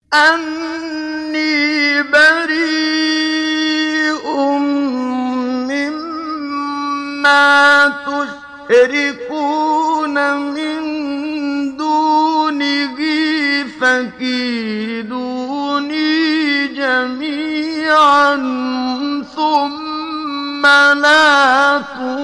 أني بريء مما تشركون من دونه فكيدوني جميعا ثم لا